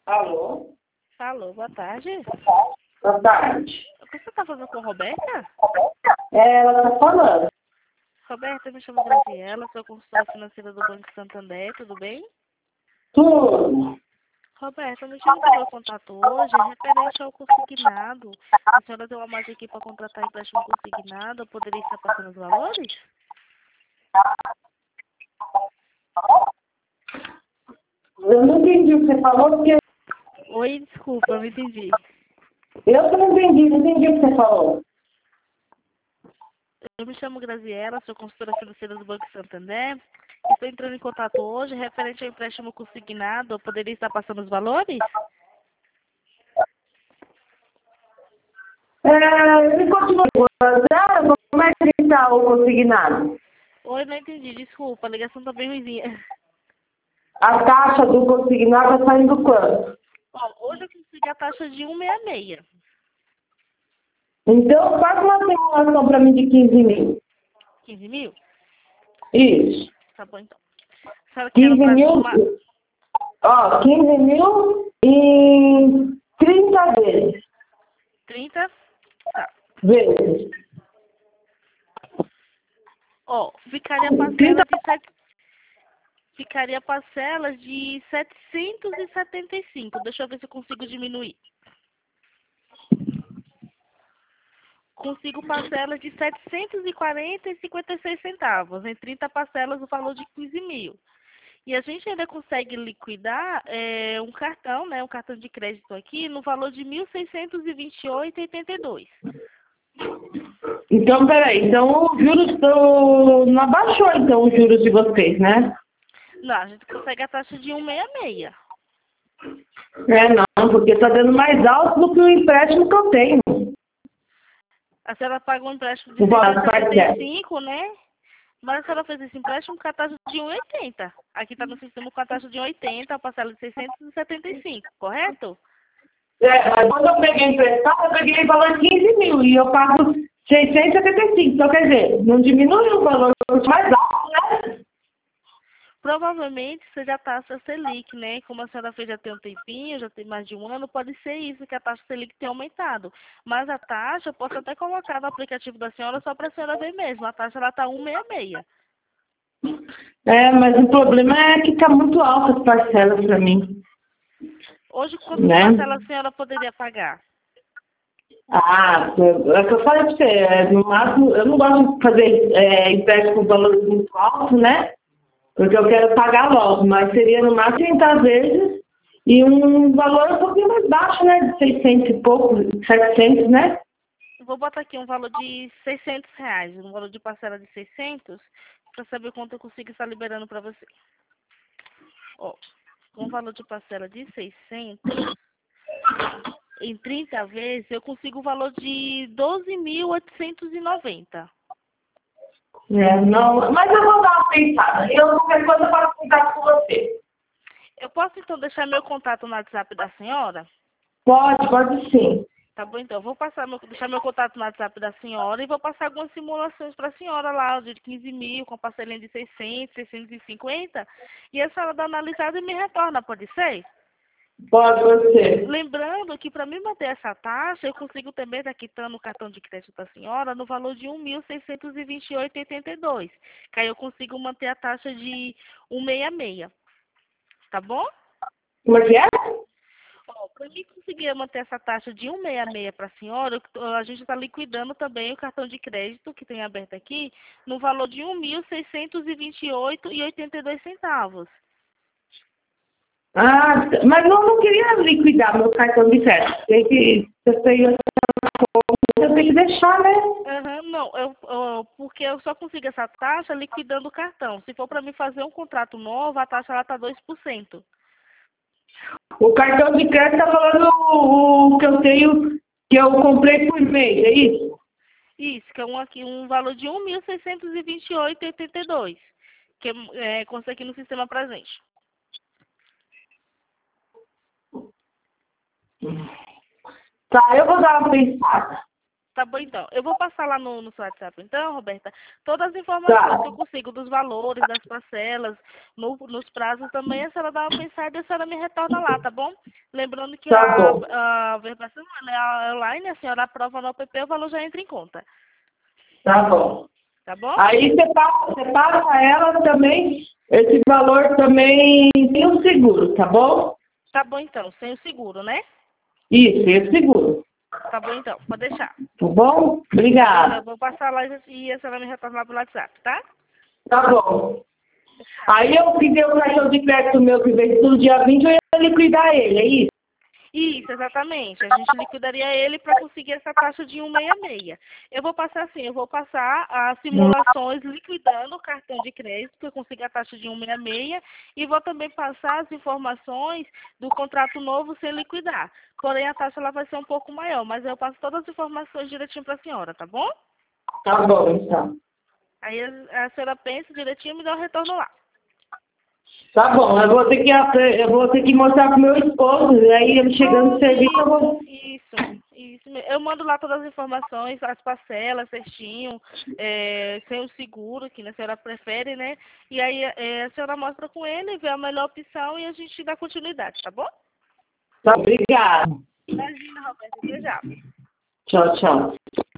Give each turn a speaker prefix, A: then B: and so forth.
A: Alô?
B: Alô, boa tarde.
A: Boa tarde.
B: O que você está falando com a Roberta?
A: Ela tá falando.
B: Roberta, me chamo Graziela, sou consultora financeira do Banco Santander, tudo bem?
A: Tudo.
B: Roberta, me chamo do meu contato hoje, referente ao consignado. A senhora deu uma margem aqui para contratar empréstimo consignado, eu poderia estar passando os valores?
A: Eu não entendi o que você falou, porque
B: Oi, desculpa, eu não entendi.
A: eu que não entendi o que você falou.
B: Eu me chamo Graziela, sou consultora financeira do Banco Santander. Estou entrando em contato hoje, referente ao empréstimo consignado, eu poderia estar passando os valores?
A: Ele continua fazendo, como é que está o consignado?
B: Oi, não entendi, desculpa, a ligação tá bem ruimzinha.
A: A taxa do consignado está saindo quanto?
B: Ó, hoje eu consegui a taxa de 1,66.
A: Então, faz uma simulação para mim de 15 mil.
B: 15 mil?
A: Isso.
B: Tá bom, então. A senhora quer
A: 15
B: para
A: mil,
B: somar
A: 15 mil em 30 vezes.
B: 30? Tá.
A: Vezes.
B: Ó,
A: 30.
B: ficaria parcelas de 775. Deixa eu ver se eu consigo diminuir. Consigo parcelas de 740,56 centavos. Em 30 parcelas, o valor de 15 mil. E a gente ainda consegue liquidar um cartão, né, um cartão de crédito aqui, no valor de 1.628,82.
A: Então, peraí. Então, os juros não abaixou, então, os juros de vocês, né?
B: Não, a gente consegue a taxa de 1,66.
A: Não, porque tá dando mais alto do que o empréstimo que eu tenho.
B: A senhora paga um empréstimo de
A: O valor da
B: 675, né? Mas a senhora fez esse empréstimo com a taxa de 1,80. Aqui está no sistema com a taxa de 1,80, a parcela de 675, correto?
A: Mas quando eu peguei emprestado, eu peguei o valor de 15 mil e eu pago 675. Então, quer dizer, não diminuiu o valor mais alto, né?
B: Provavelmente seja a taxa Selic, né? Como a senhora fez já tem um tempinho, já tem mais de um ano, pode ser isso, que a taxa Selic tenha aumentado. Mas a taxa, eu posso até colocar no aplicativo da senhora só para a senhora ver mesmo. A taxa, ela está 1,66.
A: Mas o problema é que tá muito alta as parcelas para mim,
B: Hoje, quantas
A: né?
B: parcelas a senhora poderia pagar?
A: É o que eu falei para você, no máximo, eu não gosto de fazer empréstimo com valores muito altos, né? Porque eu quero pagar logo, mas seria no máximo 30 vezes e um valor um pouquinho mais baixo, né? De 600 e pouco, 700, né?
B: Vou botar aqui um valor de R$ 600, um valor de parcela de 600, para saber quanto eu consigo estar liberando para você. Ó, com um valor de parcela de 600, em 30 vezes, eu consigo o valor de 12.890.
A: Não, mas eu vou dar uma pensada. Eu, qualquer coisa, eu posso contar com você.
B: Eu posso, então, deixar meu contato no WhatsApp da senhora?
A: Pode sim.
B: Tá bom, então. Eu vou deixar meu contato no WhatsApp da senhora e vou passar algumas simulações para a senhora lá, de 15 mil, com a parcelinha de 600, 650. E a senhora dá uma analisada e me retorna, pode ser?
A: Pode ser.
B: Lembrando que para mim manter essa taxa, eu consigo também estar quitando o cartão de crédito da senhora no valor de 1.628,82. Que aí eu consigo manter a taxa de 1,66. Tá bom?
A: Como é que é?
B: Para mim conseguir manter essa taxa de 1,66 para a senhora, a gente está liquidando também o cartão de crédito que tem aberto aqui no valor de 1.628,82 centavos.
A: Mas eu não queria liquidar meu cartão de crédito. Eu tenho que deixar, né?
B: Aham, não, porque eu só consigo essa taxa liquidando o cartão. Se for para mim fazer um contrato novo, a taxa ela tá 2%.
A: O cartão de crédito tá falando o que eu tenho, que eu comprei por mês, é isso?
B: Isso, que é um valor de 1.628,82, que consta aqui no sistema presente.
A: Tá, eu vou dar uma pensada.
B: Tá bom, então. Eu vou passar lá no seu WhatsApp, então, Roberta, todas as informações que eu consigo dos valores, das parcelas, nos prazos também. A senhora dá uma pensada e a senhora me retorna lá, tá bom? Lembrando que
A: Tá bom.
B: a verbação ela é online, a senhora aprova no app, o valor já entra em conta.
A: Tá bom.
B: Tá bom?
A: Aí você passa a ela também, esse valor também tem o seguro, tá bom?
B: Tá bom, então. Sem o seguro, né?
A: Isso, esse seguro.
B: Tá bom, então. Pode deixar.
A: Tá bom?
B: Eu
A: Obrigada.
B: vou passar lá e a senhora me retorna lá pelo WhatsApp, tá?
A: Tá bom. Aí eu peguei o cartão de crédito meu que veio tudo dia 20, eu ia liquidar ele, é isso?
B: Isso, exatamente. A gente liquidaria ele para conseguir essa taxa de 1,66. Eu vou passar assim, eu vou passar as simulações liquidando o cartão de crédito, que eu consigo a taxa de 1,66, e vou também passar as informações do contrato novo sem liquidar. Porém, a taxa ela vai ser um pouco maior, mas eu passo todas as informações direitinho para a senhora, tá bom?
A: Tá bom, então.
B: Aí a senhora pensa direitinho e me dá o retorno lá.
A: Tá bom, eu vou ter que mostrar pro meu esposo, e aí ele chegando no serviço eu vou...
B: Isso mesmo. Eu mando lá todas as informações, as parcelas, certinho, sem o seguro, que a senhora prefere, né? E aí a senhora mostra com ele, vê a melhor opção e a gente dá continuidade, tá bom?
A: Tá, obrigado.
B: Imagina, Roberto, até já.
A: Tchau, tchau.